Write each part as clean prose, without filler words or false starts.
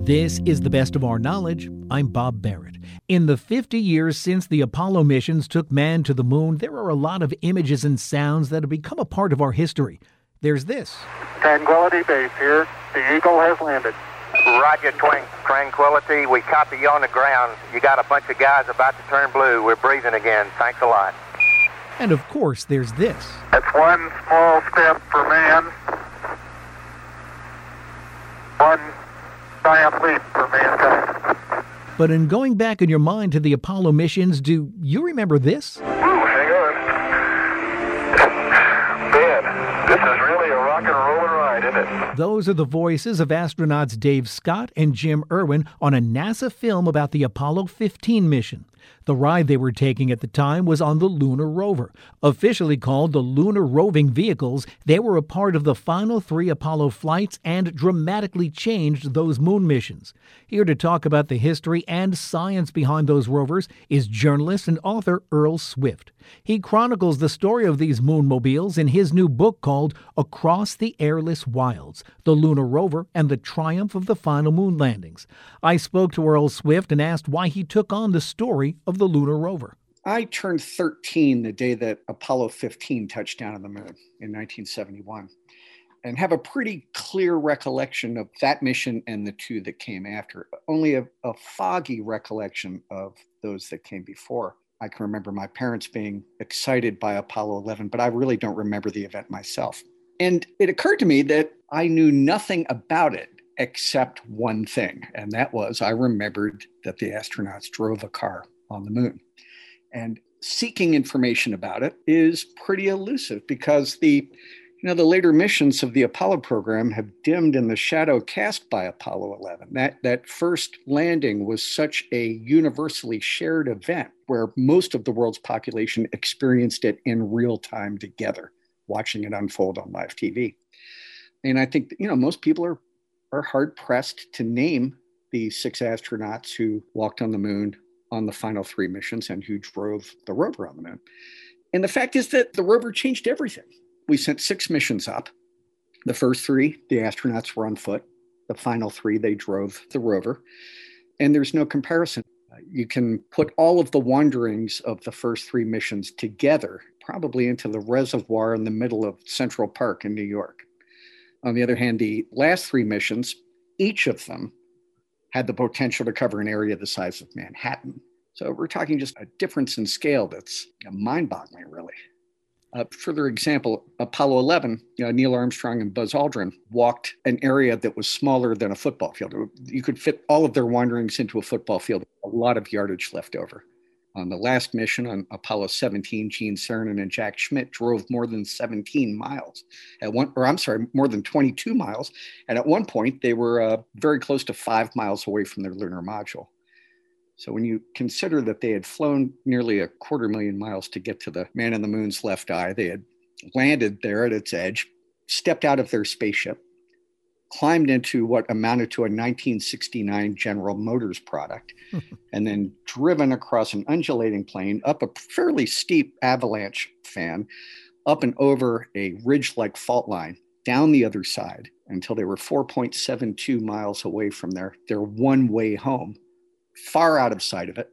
This is the best of our knowledge. I'm Bob Barrett. In the 50 years since the Apollo missions took man to the moon, there are a lot of images and sounds that have become a part of our history. There's this. Tranquility Base here. The Eagle has landed. Roger, Tranquility. We copy you on the ground. You got a bunch of guys about to turn blue. We're breathing again. Thanks a lot. And of course, there's this. That's one small step for man, one giant leap for mankind. But in going back in your mind to the Apollo missions, do you remember this? Ooh, hang on. Man, this is really a rock and rollin' ride, isn't it? Those are the voices of astronauts Dave Scott and Jim Irwin on a NASA film about the Apollo 15 mission. The ride they were taking at the time was on the Lunar Rover. Officially called the Lunar Roving Vehicles, they were a part of the final 3 Apollo flights and dramatically changed those moon missions. Here to talk about the history and science behind those rovers is journalist and author Earl Swift. He chronicles the story of these moonmobiles in his new book called Across the Airless Wilds, The Lunar Rover and the Triumph of the Final Moon Landings. I spoke to Earl Swift and asked why he took on the story of the Lunar Rover. I turned 13 the day that Apollo 15 touched down on the moon in 1971, and have a pretty clear recollection of that mission and the 2 that came after. Only a foggy recollection of those that came before. I can remember my parents being excited by Apollo 11, but I really don't remember the event myself. And it occurred to me that I knew nothing about it except one thing, and that was I remembered that the astronauts drove a car on the moon. And seeking information about it is pretty elusive because the later missions of the Apollo program have dimmed in the shadow cast by Apollo 11. That first landing was such a universally shared event where most of the world's population experienced it in real time together, watching it unfold on live TV. And I think, most people are hard pressed to name the 6 astronauts who walked on the moon on the final 3 missions and who drove the rover on the moon. And the fact is that the rover changed everything. We sent 6 missions up. The first 3, the astronauts were on foot. The final 3, they drove the rover. And there's no comparison. You can put all of the wanderings of the first 3 missions together, probably into the reservoir in the middle of Central Park in New York. On the other hand, the last 3 missions, each of them had the potential to cover an area the size of Manhattan. So we're talking just a difference in scale that's mind-boggling, really. Further example, Apollo 11, Neil Armstrong and Buzz Aldrin walked an area that was smaller than a football field. You could fit all of their wanderings into a football field, a lot of yardage left over. On the last mission on Apollo 17, Gene Cernan and Jack Schmitt drove more than 17 miles more than 22 miles. And at one point, they were very close to 5 miles away from their lunar module. So when you consider that they had flown nearly 250,000 miles to get to the man in the moon's left eye, they had landed there at its edge, stepped out of their spaceship, climbed into what amounted to a 1969 General Motors product, and then driven across an undulating plain, up a fairly steep avalanche fan, up and over a ridge-like fault line, down the other side, until they were 4.72 miles away from their one-way home, far out of sight of it.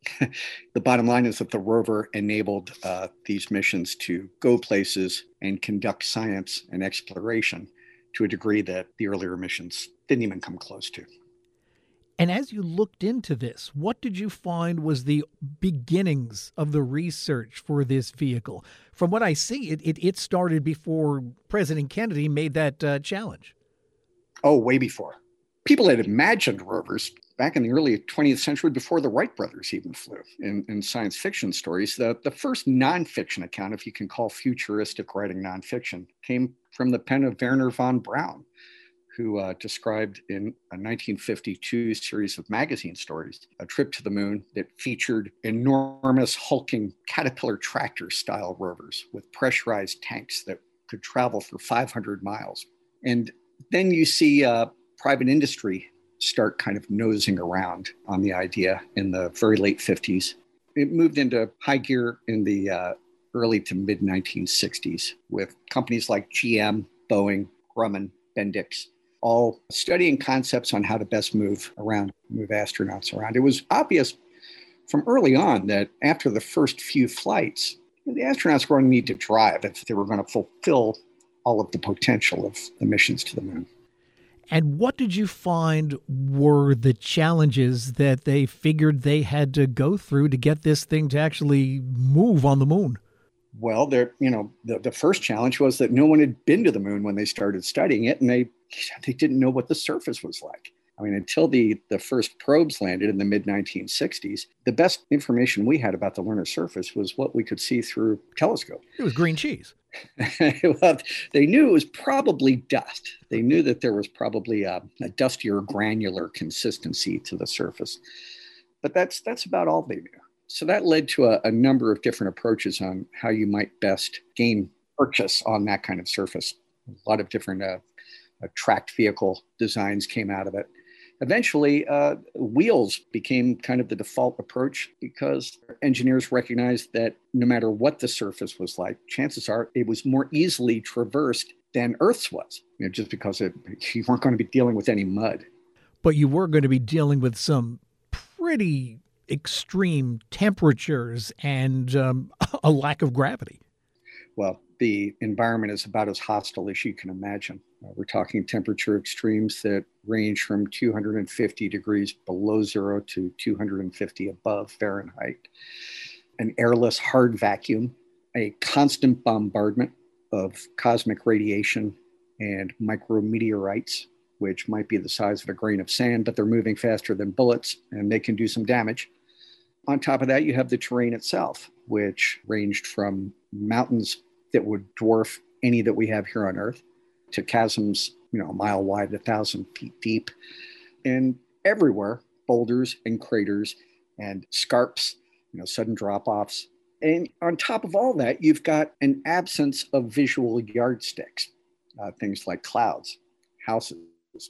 The bottom line is that the rover enabled these missions to go places and conduct science and exploration to a degree that the earlier missions didn't even come close to. And as you looked into this, what did you find was the beginnings of the research for this vehicle? From what I see, it started before President Kennedy made that challenge. Oh, way before. People had imagined rovers back in the early 20th century before the Wright brothers even flew in science fiction stories. The first nonfiction account, if you can call futuristic writing nonfiction, came from the pen of Wernher von Braun, who described in a 1952 series of magazine stories a trip to the moon that featured enormous hulking Caterpillar tractor-style rovers with pressurized tanks that could travel for 500 miles. And then you see private industry start kind of nosing around on the idea in the very late 50s. It moved into high gear in the early to mid 1960s with companies like GM, Boeing, Grumman, Bendix all studying concepts on how to best move astronauts around. It was obvious from early on that after the first few flights, the astronauts were going to need to drive if they were going to fulfill all of the potential of the missions to the moon. And what did you find were the challenges that they figured they had to go through to get this thing to actually move on the moon? Well, the first challenge was that no one had been to the moon when they started studying it, and they didn't know what the surface was like. I mean, until the first probes landed in the mid-1960s, the best information we had about the lunar surface was what we could see through telescope. It was green cheese. Well, they knew it was probably dust. They knew that there was probably a dustier, granular consistency to the surface. But that's about all they knew. So that led to a number of different approaches on how you might best gain purchase on that kind of surface. A lot of different tracked vehicle designs came out of it. Eventually, wheels became kind of the default approach because engineers recognized that no matter what the surface was like, chances are it was more easily traversed than Earth's was, just because you weren't going to be dealing with any mud. But you were going to be dealing with some pretty extreme temperatures and a lack of gravity. Well, the environment is about as hostile as you can imagine. We're talking temperature extremes that range from 250 degrees below zero to 250 above Fahrenheit. An airless hard vacuum, a constant bombardment of cosmic radiation and micrometeorites, which might be the size of a grain of sand, but they're moving faster than bullets and they can do some damage. On top of that, you have the terrain itself, which ranged from mountains that would dwarf any that we have here on Earth to chasms, a mile wide, 1,000 feet deep, and everywhere, boulders and craters and scarps, sudden drop-offs. And on top of all that, you've got an absence of visual yardsticks, things like clouds, houses,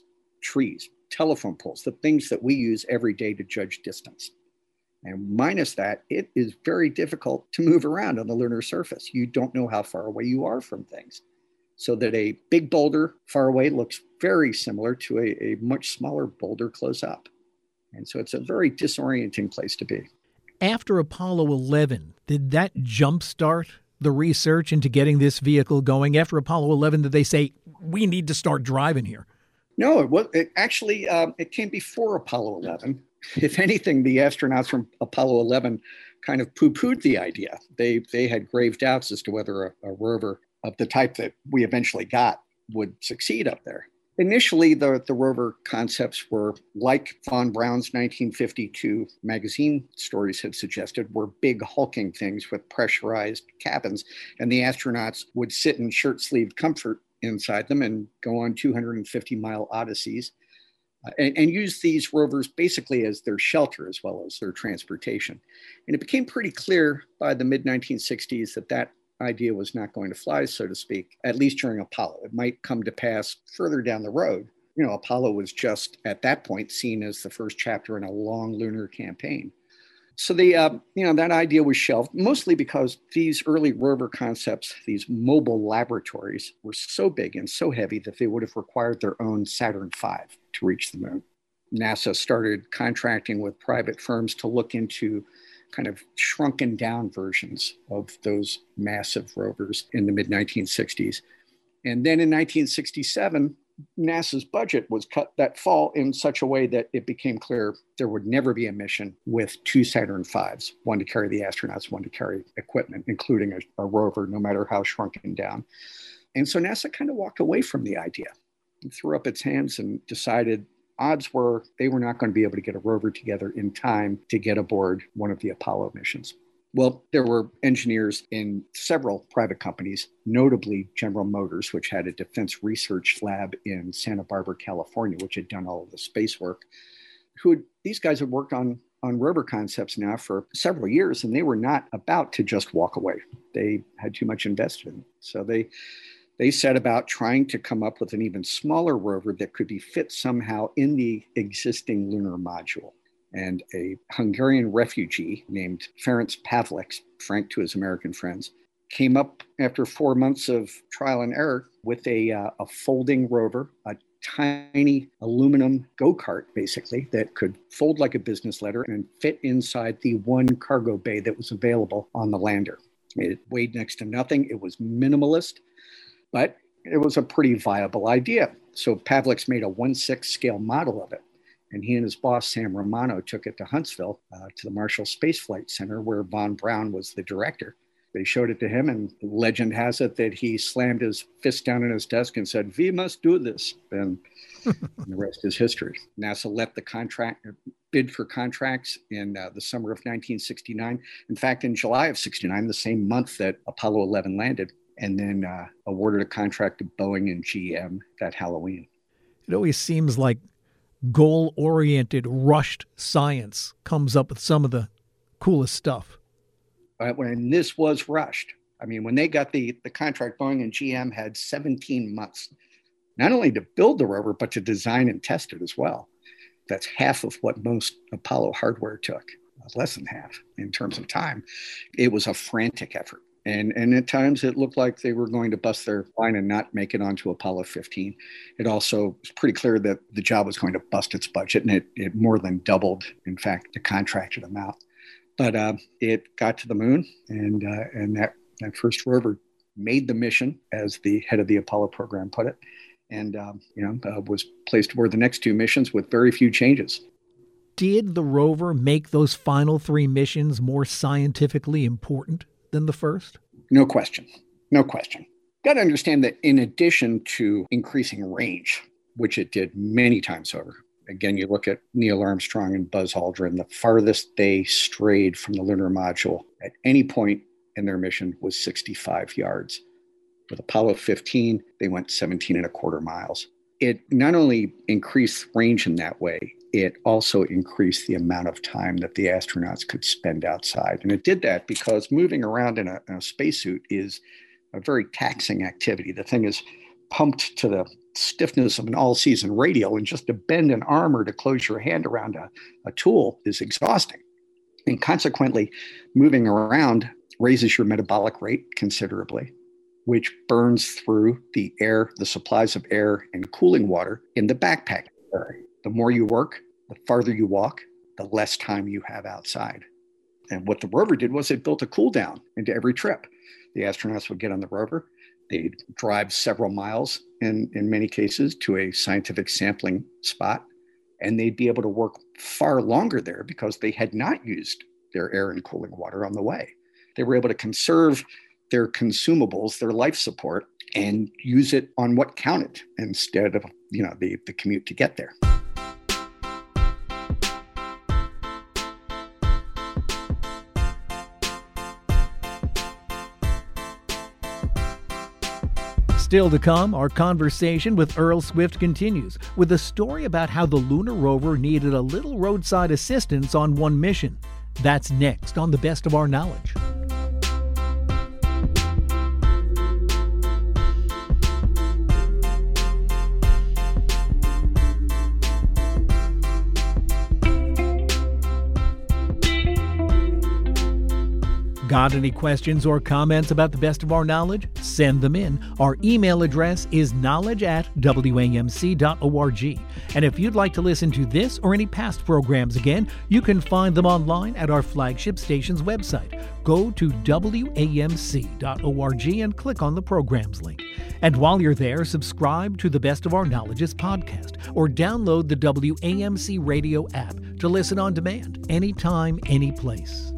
trees, telephone poles, the things that we use every day to judge distance. And minus that, it is very difficult to move around on the lunar surface. You don't know how far away you are from things. So that a big boulder far away looks very similar to a much smaller boulder close up. And so it's a very disorienting place to be. After Apollo 11, did that jumpstart the research into getting this vehicle going? After Apollo 11, did they say, we need to start driving here? No, it came before Apollo 11. If anything, the astronauts from Apollo 11 kind of poo-pooed the idea. They had grave doubts as to whether a rover of the type that we eventually got would succeed up there. Initially, the rover concepts were like Von Braun's 1952 magazine stories had suggested, were big hulking things with pressurized cabins, and the astronauts would sit in shirt-sleeved comfort inside them and go on 250-mile odysseys and use these rovers basically as their shelter as well as their transportation. And it became pretty clear by the mid-1960s that idea was not going to fly, so to speak, at least during Apollo. It might come to pass further down the road. Apollo was just at that point seen as the first chapter in a long lunar campaign. So that idea was shelved, mostly because these early rover concepts, these mobile laboratories, were so big and so heavy that they would have required their own Saturn V to reach the moon. NASA started contracting with private firms to look into kind of shrunken down versions of those massive rovers in the mid-1960s. And then in 1967, NASA's budget was cut that fall in such a way that it became clear there would never be a mission with two Saturn Vs, one to carry the astronauts, one to carry equipment, including a rover, no matter how shrunken down. And so NASA kind of walked away from the idea and threw up its hands and decided odds were they were not going to be able to get a rover together in time to get aboard one of the Apollo missions. Well, there were engineers in several private companies, notably General Motors, which had a defense research lab in Santa Barbara, California, which had done all of the space work. These guys had worked on rover concepts now for several years, and they were not about to just walk away. They had too much invested in it. So they set about trying to come up with an even smaller rover that could be fit somehow in the existing lunar module. And a Hungarian refugee named Ferenc Pavliks, Frank to his American friends, came up after 4 months of trial and error with a folding rover, a tiny aluminum go-kart, basically, that could fold like a business letter and fit inside the one cargo bay that was available on the lander. It weighed next to nothing. It was minimalist, but it was a pretty viable idea. So Pavliks made a 1/6 scale model of it. And he and his boss, Sam Romano, took it to Huntsville, to the Marshall Space Flight Center, where Von Braun was the director. They showed it to him, and legend has it that he slammed his fist down on his desk and said, "We must do this." And the rest is history. NASA let the bid for contracts in the summer of 1969. In fact, in July of 69, the same month that Apollo 11 landed, and then awarded a contract to Boeing and GM that Halloween. It always seems like goal-oriented, rushed science comes up with some of the coolest stuff. When this was rushed, I mean, when they got the contract, Boeing and GM had 17 months, not only to build the rover, but to design and test it as well. That's half of what most Apollo hardware took, less than half in terms of time. It was a frantic effort. And at times it looked like they were going to bust their line and not make it onto Apollo 15. It also was pretty clear that the job was going to bust its budget, and it more than doubled, in fact, the contracted amount. But it got to the moon, and that first rover made the mission, as the head of the Apollo program put it, and was placed aboard the next two missions with very few changes. Did the rover make those final three missions more scientifically important than the first? No question. No question. Got to understand that in addition to increasing range, which it did many times over, again, you look at Neil Armstrong and Buzz Aldrin, the farthest they strayed from the lunar module at any point in their mission was 65 yards. With Apollo 15, they went 17 and a quarter miles. It not only increased range in that way, it also increased the amount of time that the astronauts could spend outside. And it did that because moving around in a spacesuit is a very taxing activity. The thing is pumped to the stiffness of an all-season radial, and just to bend an arm or to close your hand around a tool is exhausting. And consequently, moving around raises your metabolic rate considerably, which burns through the air, the supplies of air and cooling water in the backpack area. The more you work, the farther you walk, the less time you have outside. And what the rover did was it built a cool down into every trip. The astronauts would get on the rover. They'd drive several miles in many cases to a scientific sampling spot, and they'd be able to work far longer there because they had not used their air and cooling water on the way. They were able to conserve their consumables, their life support, and use it on what counted instead of the commute to get there. Still to come, our conversation with Earl Swift continues with a story about how the lunar rover needed a little roadside assistance on one mission. That's next on The Best of Our Knowledge. Got any questions or comments about The Best of Our Knowledge? Send them in. Our email address is knowledge@wamc.org. And if you'd like to listen to this or any past programs again, you can find them online at our flagship station's website. Go to wamc.org and click on the programs link. And while you're there, subscribe to the Best of Our Knowledge's podcast or download the WAMC radio app to listen on demand, anytime, any place.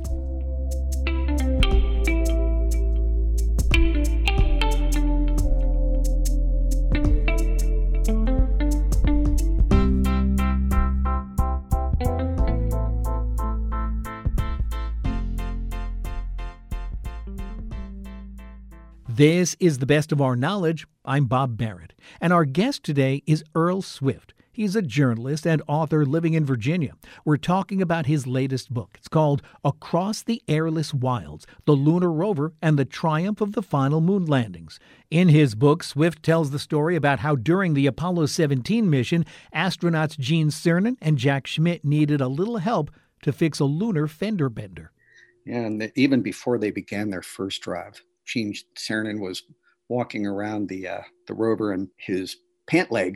This is The Best of Our Knowledge. I'm Bob Barrett, and our guest today is Earl Swift. He's a journalist and author living in Virginia. We're talking about his latest book. It's called Across the Airless Wilds, The Lunar Rover and the Triumph of the Final Moon Landings. In his book, Swift tells the story about how during the Apollo 17 mission, astronauts Gene Cernan and Jack Schmitt needed a little help to fix a lunar fender bender. Yeah, and even before they began their first drive, Gene Cernan was walking around the rover, and his pant leg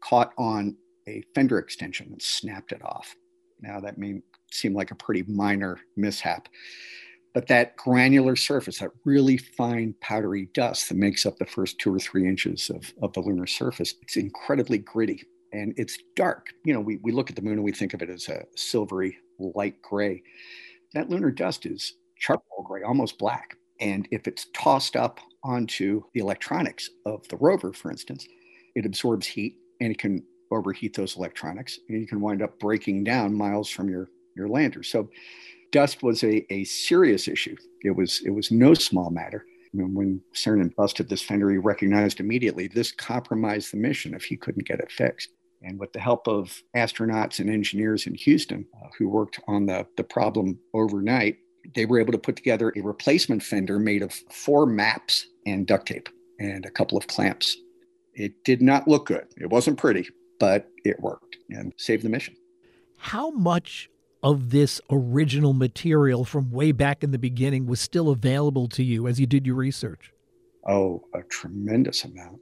caught on a fender extension and snapped it off. Now, that may seem like a pretty minor mishap, but that granular surface, that really fine powdery dust that makes up the first 2 or 3 inches of the lunar surface, it's incredibly gritty and it's dark. You know, we look at the moon and we think of it as a silvery light gray. That lunar dust is charcoal gray, almost black. And if it's tossed up onto the electronics of the rover, for instance, it absorbs heat and it can overheat those electronics, and you can wind up breaking down miles from your lander. So dust was a serious issue. It was no small matter. I mean, when Cernan busted this fender, he recognized immediately this compromised the mission if he couldn't get it fixed. And with the help of astronauts and engineers in Houston who worked on the problem overnight, they were able to put together a replacement fender made of 4 maps and duct tape and a couple of clamps. It did not look good. It wasn't pretty, but it worked and saved the mission. How much of this original material from way back in the beginning was still available to you as you did your research? Oh, a tremendous amount.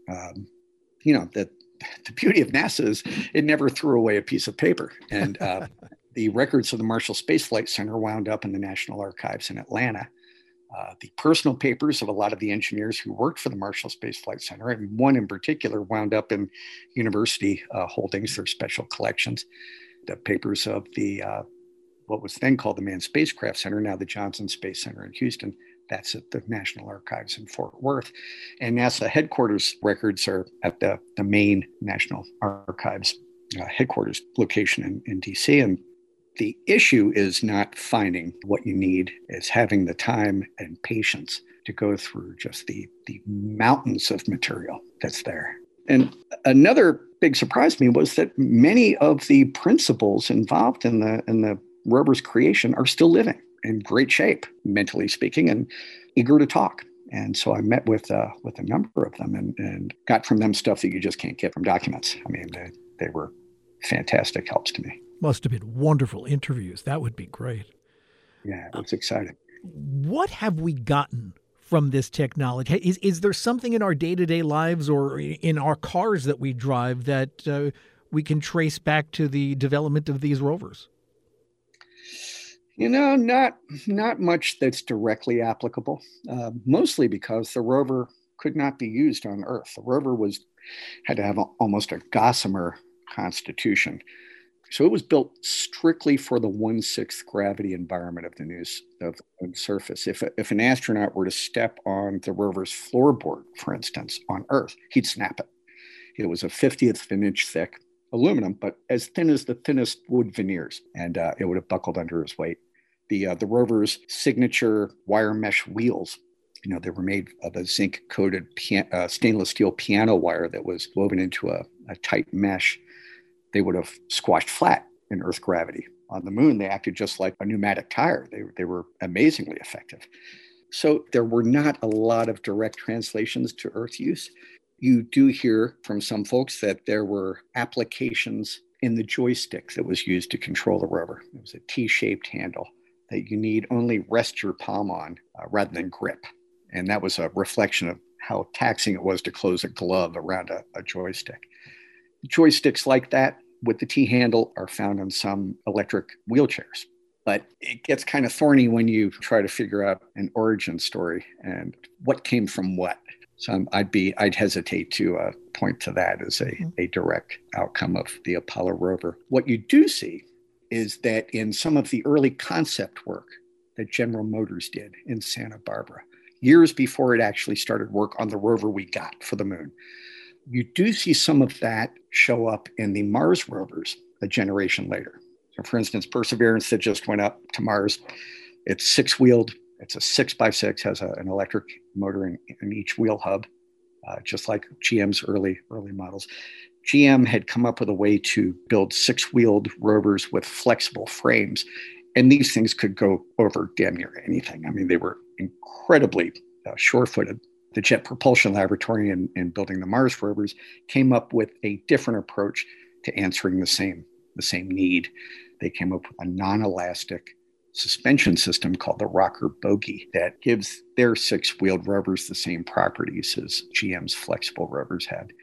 The beauty of NASA is it never threw away a piece of paper. And the records of the Marshall Space Flight Center wound up in the National Archives in Atlanta. The personal papers of a lot of the engineers who worked for the Marshall Space Flight Center, and one in particular, wound up in university holdings, their special collections. The papers of the what was then called the Manned Spacecraft Center, now the Johnson Space Center in Houston. That's at the National Archives in Fort Worth. And NASA headquarters records are at the main National Archives headquarters location in DC. And the issue is not finding what you need, it's having the time and patience to go through just the mountains of material that's there. And another big surprise to me was that many of the principals involved in the rover's creation are still living in great shape, mentally speaking, and eager to talk. And so I met with a number of them and got from them stuff that you just can't get from documents. I mean, they were fantastic helps to me. Must have been wonderful interviews. That would be great. Yeah, it was exciting. What have we gotten from this technology? Is there something in our day-to-day lives or in our cars that we drive that we can trace back to the development of these rovers? You know, not much that's directly applicable, mostly because the rover could not be used on Earth. The rover had to have almost a gossamer constitution. So it was built strictly for the 1/6 gravity environment of the moon surface. If an astronaut were to step on the rover's floorboard, for instance, on Earth, he'd snap it. It was a 50th of an inch thick aluminum, but as thin as the thinnest wood veneers, and it would have buckled under his weight. The rover's signature wire mesh wheels, you know, they were made of a zinc-coated stainless steel piano wire that was woven into a tight mesh. They would have squashed flat in Earth gravity. On the moon, they acted just like a pneumatic tire. They were amazingly effective. So there were not a lot of direct translations to Earth use. You do hear from some folks that there were applications in the joystick that was used to control the rover. It was a T-shaped handle that you need only rest your palm on rather than grip. And that was a reflection of how taxing it was to close a glove around a joystick. Joysticks like that with the T-handle are found on some electric wheelchairs. But it gets kind of thorny when you try to figure out an origin story and what came from what. So I'd hesitate to point to that as a direct outcome of the Apollo rover. What you do see is that in some of the early concept work that General Motors did in Santa Barbara, years before it actually started work on the rover we got for the moon, you do see some of that show up in the Mars rovers a generation later. So for instance, Perseverance that just went up to Mars, it's 6-wheeled. It's a 6x6, has an electric motor in each wheel hub, just like GM's early models. GM had come up with a way to build 6-wheeled rovers with flexible frames. And these things could go over damn near anything. I mean, they were incredibly sure-footed. The Jet Propulsion Laboratory in building the Mars rovers came up with a different approach to answering the same need. They came up with a non-elastic suspension system called the rocker bogie that gives their 6-wheeled rovers the same properties as GM's flexible rovers had.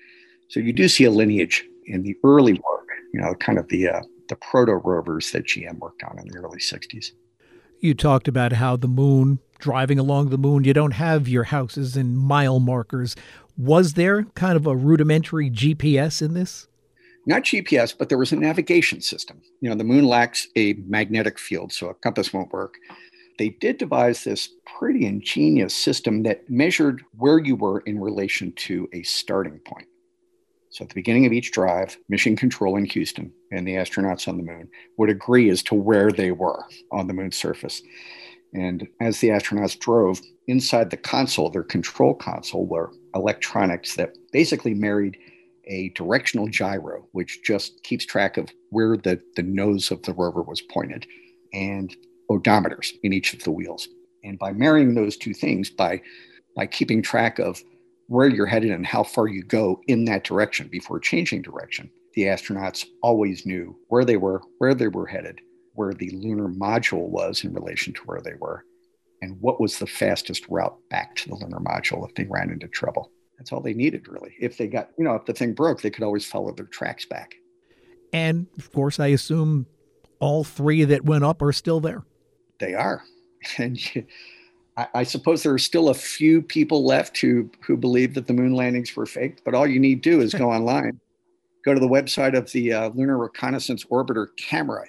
So you do see a lineage in the early work, kind of the proto-rovers that GM worked on in the early 60s. You talked about how the moon, driving along the moon, you don't have your houses and mile markers. Was there kind of a rudimentary GPS in this? Not GPS, but there was a navigation system. The moon lacks a magnetic field, so a compass won't work. They did devise this pretty ingenious system that measured where you were in relation to a starting point. So at the beginning of each drive, Mission Control in Houston and the astronauts on the moon would agree as to where they were on the moon's surface. And as the astronauts drove, inside the console, their control console, were electronics that basically married a directional gyro, which just keeps track of where the nose of the rover was pointed, and odometers in each of the wheels. And by marrying those two things, by keeping track of where you're headed and how far you go in that direction before changing direction, the astronauts always knew where they were headed, where the lunar module was in relation to where they were, and what was the fastest route back to the lunar module if they ran into trouble. That's all they needed, really. If they got, if the thing broke, they could always follow their tracks back. And of course, I assume all three that went up are still there. They are. And I suppose there are still a few people left who believe that the moon landings were faked, but all you need to do is go online, go to the website of the Lunar Reconnaissance Orbiter Camera,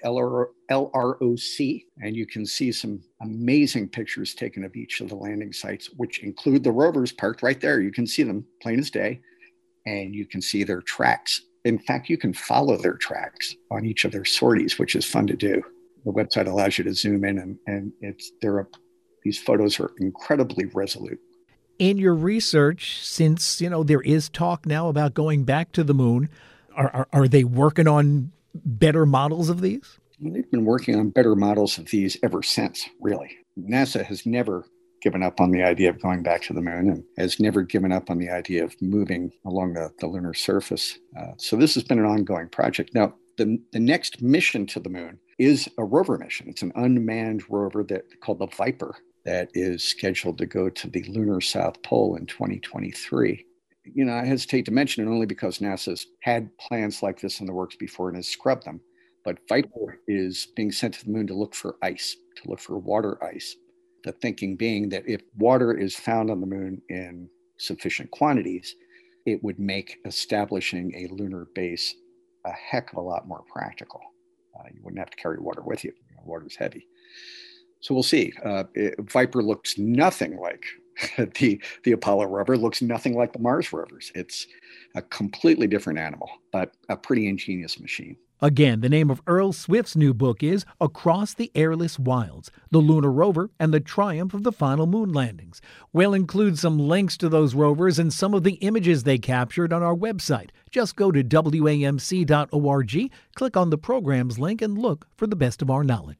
LROC, and you can see some amazing pictures taken of each of the landing sites, which include the rovers parked right there. You can see them plain as day, and you can see their tracks. In fact, you can follow their tracks on each of their sorties, which is fun to do. The website allows you to zoom in, and these photos are incredibly resolute. In your research, since there is talk now about going back to the moon, are they working on better models of these? They've been working on better models of these ever since, really. NASA has never given up on the idea of going back to the moon and has never given up on the idea of moving along the lunar surface. So this has been an ongoing project. Now, the next mission to the moon is a rover mission. It's an unmanned rover called the Viper that is scheduled to go to the lunar South Pole in 2023. I hesitate to mention it only because NASA's had plans like this in the works before and has scrubbed them. But Viper is being sent to the moon to look for ice, to look for water ice. The thinking being that if water is found on the moon in sufficient quantities, it would make establishing a lunar base a heck of a lot more practical. You wouldn't have to carry water with you. Water's heavy. So we'll see. Viper looks nothing like the Apollo rover, looks nothing like the Mars rovers. It's a completely different animal, but a pretty ingenious machine. Again, the name of Earl Swift's new book is Across the Airless Wilds, The Lunar Rover and the Triumph of the Final Moon Landings. We'll include some links to those rovers and some of the images they captured on our website. Just go to WAMC.org, click on the programs link, and look for the best of our knowledge.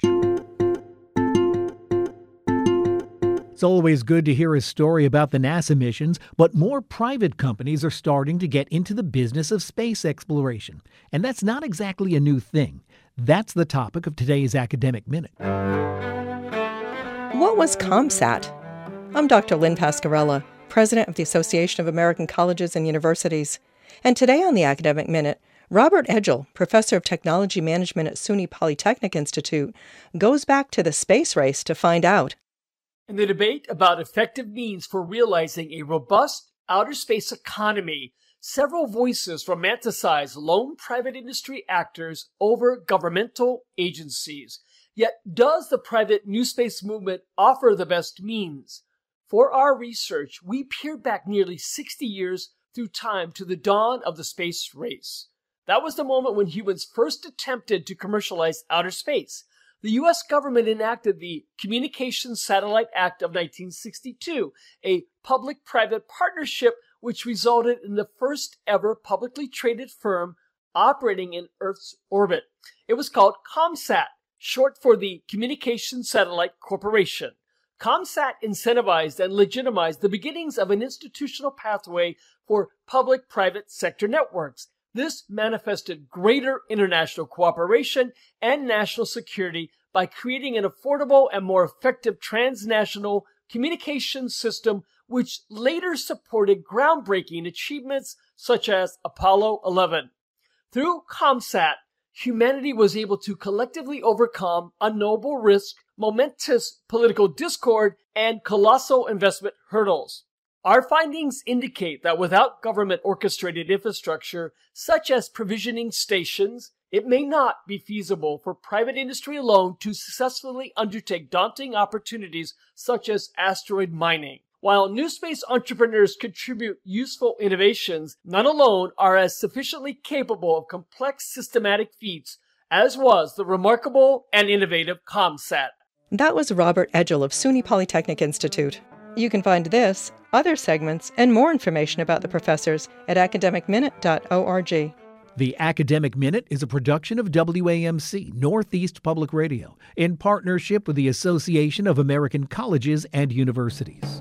It's always good to hear a story about the NASA missions, but more private companies are starting to get into the business of space exploration. And that's not exactly a new thing. That's the topic of today's Academic Minute. What was ComSat? I'm Dr. Lynn Pascarella, president of the Association of American Colleges and Universities. And today on the Academic Minute, Robert Edgell, professor of technology management at SUNY Polytechnic Institute, goes back to the space race to find out. In the debate about effective means for realizing a robust outer space economy, several voices romanticize lone private industry actors over governmental agencies. Yet, does the private new space movement offer the best means? For our research, we peered back nearly 60 years through time to the dawn of the space race. That was the moment when humans first attempted to commercialize outer space. The U.S. government enacted the Communications Satellite Act of 1962, a public-private partnership which resulted in the first ever publicly traded firm operating in Earth's orbit. It was called ComSat, short for the Communications Satellite Corporation. ComSat incentivized and legitimized the beginnings of an institutional pathway for public-private sector networks. This manifested greater international cooperation and national security by creating an affordable and more effective transnational communications system which later supported groundbreaking achievements such as Apollo 11. Through ComSat, humanity was able to collectively overcome unknowable risk, momentous political discord, and colossal investment hurdles. Our findings indicate that without government-orchestrated infrastructure, such as provisioning stations, it may not be feasible for private industry alone to successfully undertake daunting opportunities such as asteroid mining. While new space entrepreneurs contribute useful innovations, none alone are as sufficiently capable of complex systematic feats as was the remarkable and innovative ComSat. That was Robert Edgell of SUNY Polytechnic Institute. You can find this, other segments, and more information about the professors at academicminute.org. The Academic Minute is a production of WAMC, Northeast Public Radio, in partnership with the Association of American Colleges and Universities.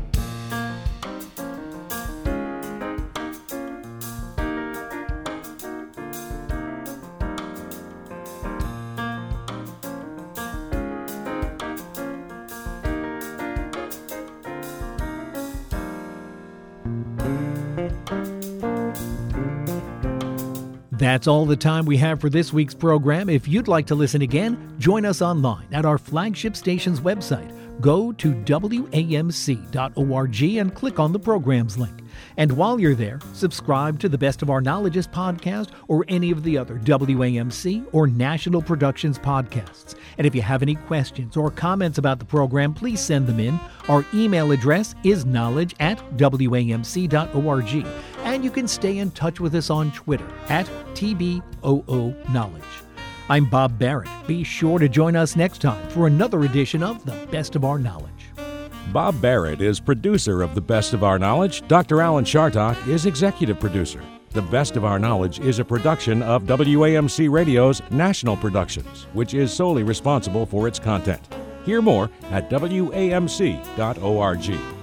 That's all the time we have for this week's program. If you'd like to listen again, join us online at our flagship station's website. Go to WAMC.org and click on the programs link. And while you're there, subscribe to the Best of Our Knowledges podcast or any of the other WAMC or National Productions podcasts. And if you have any questions or comments about the program, please send them in. Our email address is knowledge@WAMC.org. And you can stay in touch with us on Twitter at TBOOKnowledge. I'm Bob Barrett. Be sure to join us next time for another edition of The Best of Our Knowledge. Bob Barrett is producer of The Best of Our Knowledge. Dr. Alan Chartock is executive producer. The Best of Our Knowledge is a production of WAMC Radio's National Productions, which is solely responsible for its content. Hear more at WAMC.org.